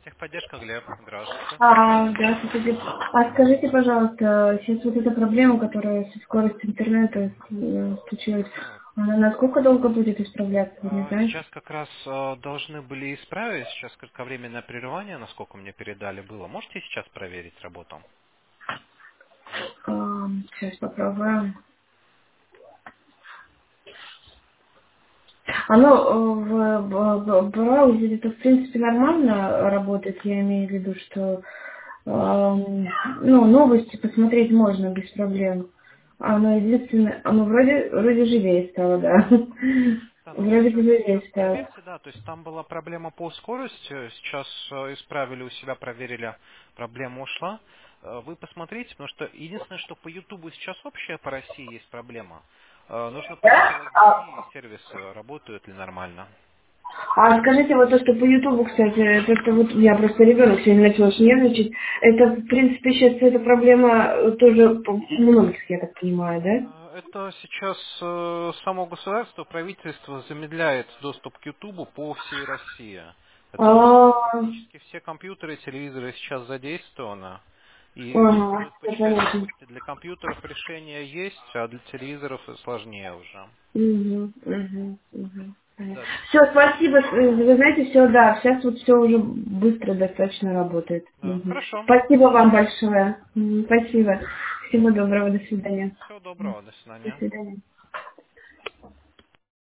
Техподдержка, Глеб. Здравствуйте. Здравствуйте. Скажите, пожалуйста, сейчас вот эта проблема, которая со скоростью интернета случилась, она насколько долго будет исправляться, вы не знаете? Сейчас как раз должны были исправить. Сейчас кратковременное прерывание, насколько мне передали, было. Можете сейчас проверить работу? Сейчас попробуем. Оно в браузере это в принципе нормально работает, я имею в виду, что новости посмотреть можно без проблем. Оно единственное, оно вроде живее стало, да. Да, ну Вроде бы живее сейчас стало. проверьте, да, то есть там была проблема по скорости, сейчас исправили у себя, проверили, проблема ушла. Вы посмотрите, потому что единственное, что по Ютубу сейчас общая по России есть проблема. Нужно Да? потестировать другие сервисы, работают ли нормально. Скажите, вот то, что по Ютубу, кстати, то, что вот я просто ребенок сегодня начал очень нервничать, это, в принципе, сейчас эта проблема тоже у многих, я так понимаю, да? Это сейчас само государство, правительство замедляет доступ к Ютубу по всей России. Это практически все компьютеры и телевизоры сейчас задействованы. И здесь идет по Всё части. понятно. Слушайте, для компьютеров решение есть, а для телевизоров сложнее уже. Да, Все, спасибо. Вы знаете, все, да, сейчас вот все уже быстро достаточно работает. да. Хорошо. Спасибо вам большое. Спасибо. Всего доброго, до свидания. Всего доброго, до До свидания. свидания.